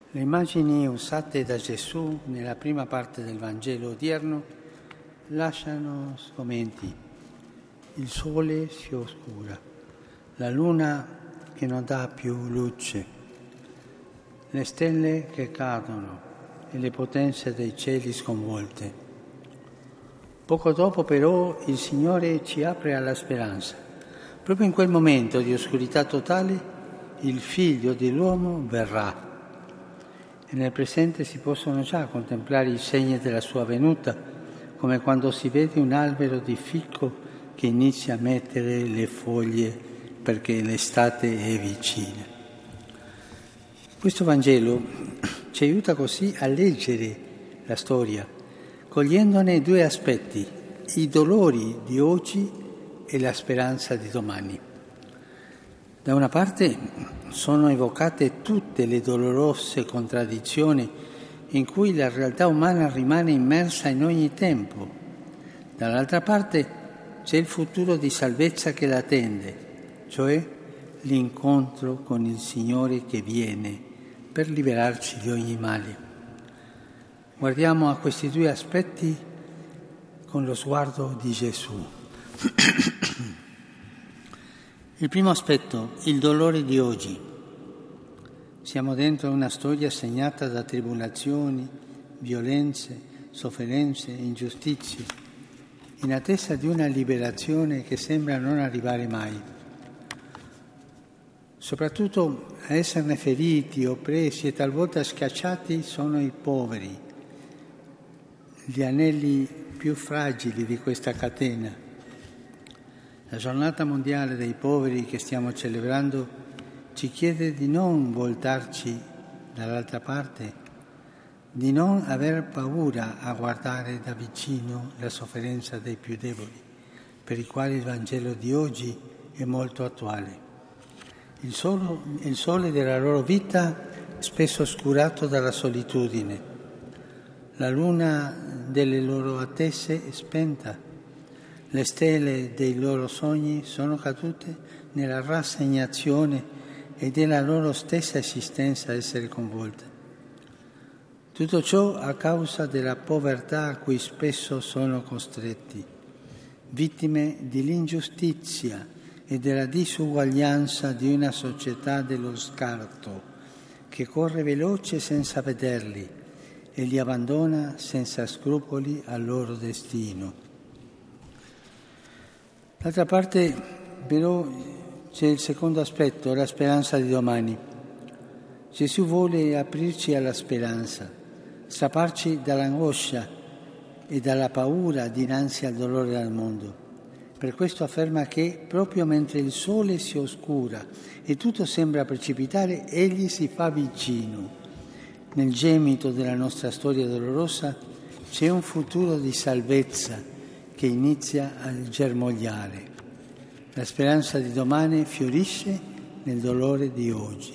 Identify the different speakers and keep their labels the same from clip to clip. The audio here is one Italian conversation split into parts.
Speaker 1: Le immagini usate da Gesù nella prima parte del Vangelo odierno lasciano sgomenti. Il sole si oscura, la luna che non dà più luce, le stelle che cadono e le potenze dei cieli sconvolte. Poco dopo però il Signore ci apre alla speranza. Proprio in quel momento di oscurità totale il Figlio dell'uomo verrà. E nel presente si possono già contemplare i segni della sua venuta, come quando si vede un albero di ficco che inizia a mettere le foglie perché l'estate è vicina. Questo Vangelo ci aiuta così a leggere la storia, cogliendone due aspetti, i dolori di oggi e la speranza di domani. Da una parte sono evocate tutte le dolorose contraddizioni in cui la realtà umana rimane immersa in ogni tempo. Dall'altra parte c'è il futuro di salvezza che l'attende, cioè l'incontro con il Signore che viene per liberarci di ogni male. Guardiamo a questi due aspetti con lo sguardo di Gesù. Il primo aspetto, il dolore di oggi. Siamo dentro una storia segnata da tribolazioni, violenze, sofferenze, ingiustizie, in attesa di una liberazione che sembra non arrivare mai. Soprattutto a esserne feriti, oppressi e talvolta schiacciati sono i poveri, gli anelli più fragili di questa catena. La giornata mondiale dei poveri che stiamo celebrando ci chiede di non voltarci dall'altra parte, di non aver paura a guardare da vicino la sofferenza dei più deboli, per i quali il Vangelo di oggi è molto attuale. Il sole della loro vita spesso oscurato dalla solitudine, la luna delle loro attese è spenta, le stelle dei loro sogni sono cadute nella rassegnazione e della loro stessa esistenza essere coinvolta. Tutto ciò a causa della povertà a cui spesso sono costretti, vittime dell'ingiustizia e della disuguaglianza di una società dello scarto che corre veloce senza vederli e li abbandona senza scrupoli al loro destino. D'altra parte, però, c'è il secondo aspetto, la speranza di domani. Gesù vuole aprirci alla speranza, strapparci dall'angoscia e dalla paura dinanzi al dolore del mondo. Per questo afferma che proprio mentre il sole si oscura e tutto sembra precipitare, Egli si fa vicino. Nel gemito della nostra storia dolorosa c'è un futuro di salvezza che inizia a germogliare. La speranza di domani fiorisce nel dolore di oggi.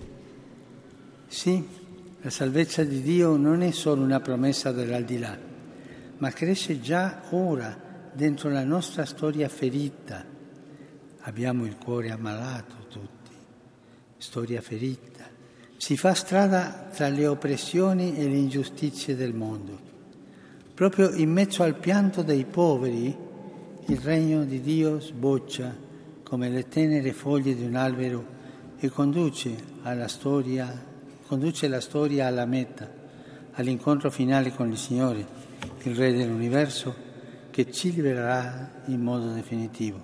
Speaker 1: Sì, la salvezza di Dio non è solo una promessa dell'aldilà, ma cresce già ora dentro la nostra storia ferita. Abbiamo il cuore ammalato tutti, storia ferita. Si fa strada tra le oppressioni e le ingiustizie del mondo. Proprio in mezzo al pianto dei poveri, il regno di Dio sboccia come le tenere foglie di un albero e conduce la storia alla meta, all'incontro finale con il Signore, il Re dell'universo, che ci libererà in modo definitivo.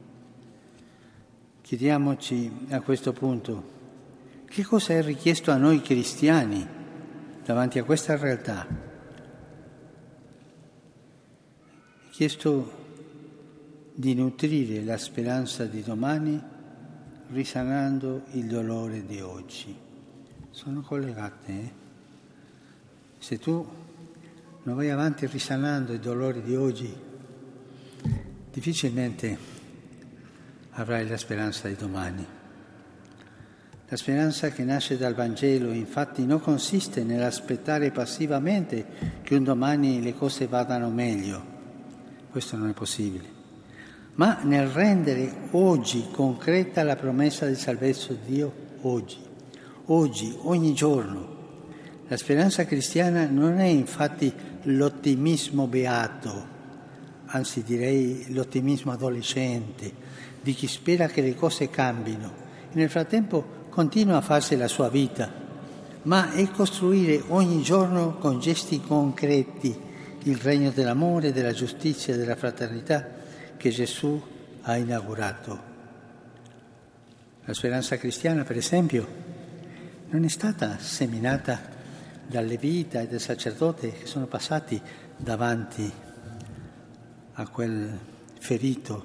Speaker 1: Chiediamoci a questo punto, che cosa è richiesto a noi cristiani davanti a questa realtà? Chiesto di nutrire la speranza di domani risanando il dolore di oggi. Sono collegate, Se tu non vai avanti risanando i dolori di oggi, difficilmente avrai la speranza di domani. La speranza che nasce dal Vangelo, infatti, non consiste nell'aspettare passivamente che un domani le cose vadano meglio. Questo non è possibile, ma nel rendere oggi concreta la promessa di salvezza di Dio oggi, ogni giorno, La speranza cristiana non è infatti l'ottimismo beato, anzi direi l'ottimismo adolescente, di chi spera che le cose cambino e nel frattempo continua a farsi la sua vita, ma è costruire ogni giorno con gesti concreti il regno dell'amore, della giustizia e della fraternità che Gesù ha inaugurato. La speranza cristiana, per esempio, non è stata seminata dal levita e dal sacerdote che sono passati davanti a quel ferito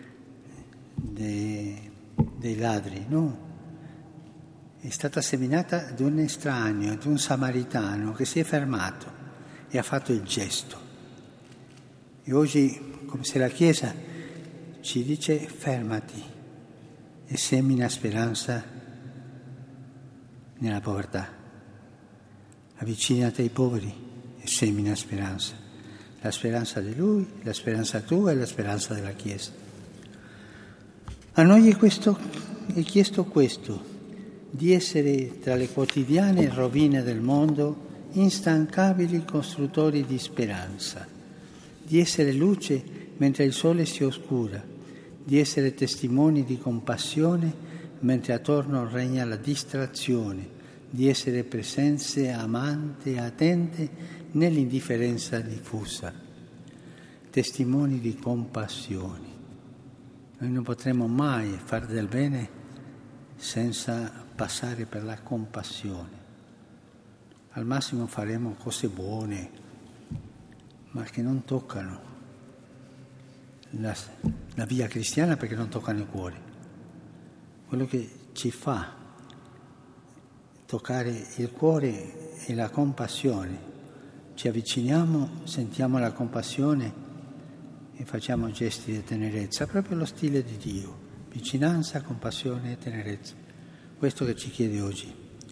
Speaker 1: dei ladri, no. È stata seminata da un estraneo, da un samaritano che si è fermato e ha fatto il gesto. E oggi, come se la Chiesa ci dice, fermati e semina speranza nella povertà. Avvicinati ai poveri e semina speranza. La speranza di Lui, la speranza tua e la speranza della Chiesa. A noi è chiesto questo, di essere tra le quotidiane rovine del mondo instancabili costruttori di speranza, di essere luce mentre il sole si oscura, di essere testimoni di compassione mentre attorno regna la distrazione, di essere presenze amante e attente nell'indifferenza diffusa, testimoni di compassione. Noi non potremo mai fare del bene senza passare per la compassione. Al massimo faremo cose buone, ma che non toccano la via cristiana perché non toccano il cuore. Quello che ci fa toccare il cuore è la compassione. Ci avviciniamo, sentiamo la compassione e facciamo gesti di tenerezza, proprio lo stile di Dio, vicinanza, compassione e tenerezza. Questo che ci chiede oggi.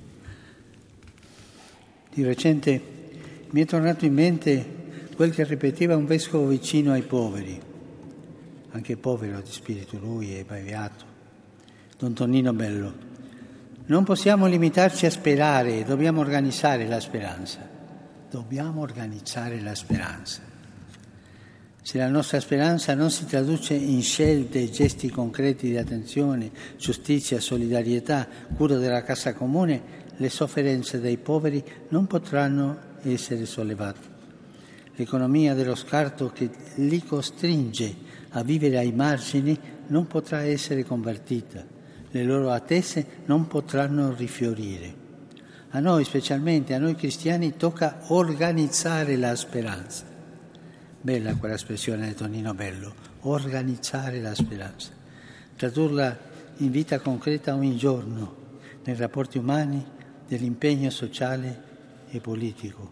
Speaker 1: Di recente mi è tornato in mente quel che ripeteva un vescovo vicino ai poveri, anche povero di spirito lui e beato, Don Tonino Bello. Non possiamo limitarci a sperare, dobbiamo organizzare la speranza. Dobbiamo organizzare la speranza. Se la nostra speranza non si traduce in scelte e gesti concreti di attenzione, giustizia, solidarietà, cura della casa comune, le sofferenze dei poveri non potranno essere sollevate. L'economia dello scarto che li costringe a vivere ai margini non potrà essere convertita. Le loro attese non potranno rifiorire. A noi, specialmente a noi cristiani, tocca organizzare la speranza. Bella quella espressione di Tonino Bello, organizzare la speranza, tradurla in vita concreta ogni giorno, nei rapporti umani, nell'impegno sociale e politico.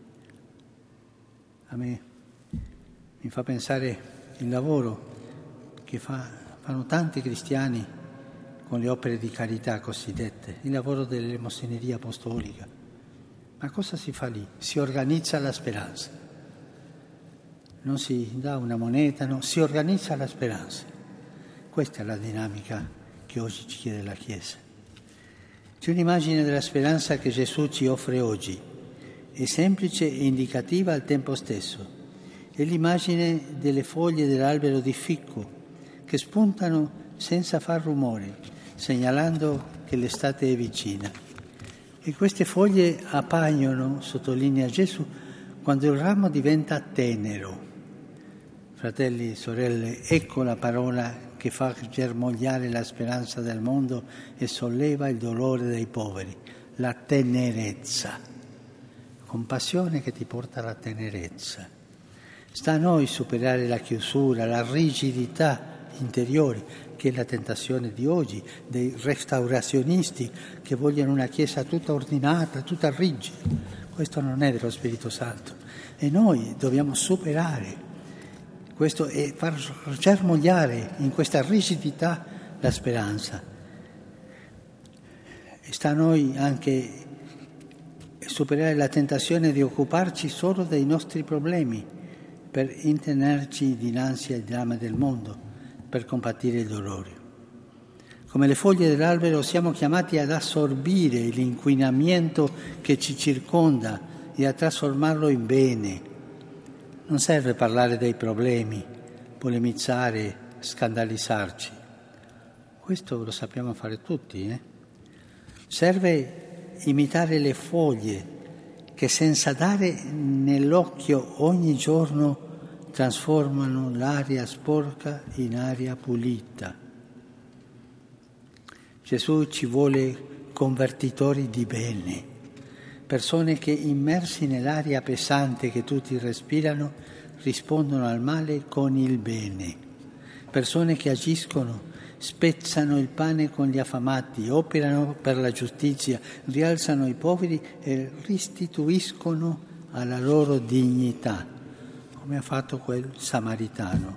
Speaker 1: A me mi fa pensare il lavoro che fanno tanti cristiani con le opere di carità cosiddette, il lavoro dell'elemosиneria apostolica. Ma cosa si fa lì? Si organizza la speranza. Non si dà una moneta, no, si organizza la speranza. Questa è la dinamica che oggi ci chiede la Chiesa. C'è un'immagine della speranza che Gesù ci offre oggi, è semplice e indicativa al tempo stesso. È l'immagine delle foglie dell'albero di ficco che spuntano senza far rumore, segnalando che l'estate è vicina. E queste foglie appaiono, sottolinea Gesù, quando il ramo diventa tenero. Fratelli e sorelle, ecco la parola che fa germogliare la speranza del mondo e solleva il dolore dei poveri, la tenerezza. Compassione che ti porta alla tenerezza. Sta a noi superare la chiusura, la rigidità interiore, che è la tentazione di oggi, dei restaurazionisti che vogliono una Chiesa tutta ordinata, tutta rigida. Questo non è dello Spirito Santo. E noi dobbiamo superare questo e far germogliare in questa rigidità la speranza. E sta a noi anche superare la tentazione di occuparci solo dei nostri problemi per intenerci dinanzi al dramma del mondo, per compatire il dolore. Come le foglie dell'albero siamo chiamati ad assorbire l'inquinamento che ci circonda e a trasformarlo in bene. Non serve parlare dei problemi, polemizzare, scandalizzarci. Questo lo sappiamo fare tutti, Serve imitare le foglie che senza dare nell'occhio ogni giorno trasformano l'aria sporca in aria pulita. Gesù ci vuole convertitori di bene, persone che immersi nell'aria pesante che tutti respirano rispondono al male con il bene, persone che agiscono, spezzano il pane con gli affamati, operano per la giustizia, rialzano i poveri e restituiscono alla loro dignità, come ha fatto quel samaritano.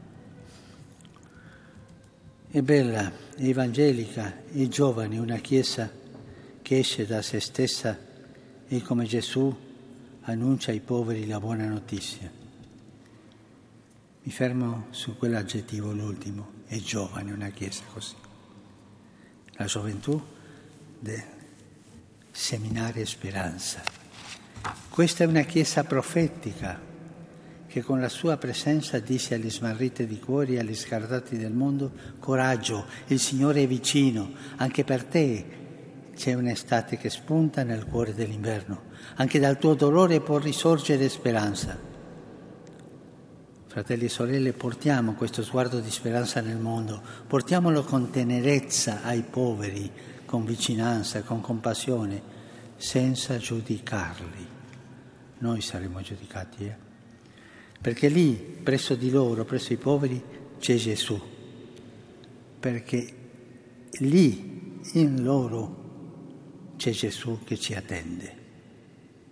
Speaker 1: È bella, è evangelica, è giovane una Chiesa che esce da se stessa e come Gesù annuncia ai poveri la buona notizia. Mi fermo su quell'aggettivo, l'ultimo, è giovane una Chiesa così. La gioventù del seminare speranza. Questa è una Chiesa profetica che con la sua presenza disse alle smarrite di cuori e agli scardati del mondo: coraggio, il Signore è vicino, anche per te c'è un'estate che spunta nel cuore dell'inverno, anche dal tuo dolore può risorgere speranza. Fratelli e sorelle, portiamo questo sguardo di speranza nel mondo, portiamolo con tenerezza ai poveri, con vicinanza, con compassione, senza giudicarli. Noi saremo giudicati, Perché lì, presso di loro, presso i poveri, c'è Gesù. Perché lì, in loro, c'è Gesù che ci attende.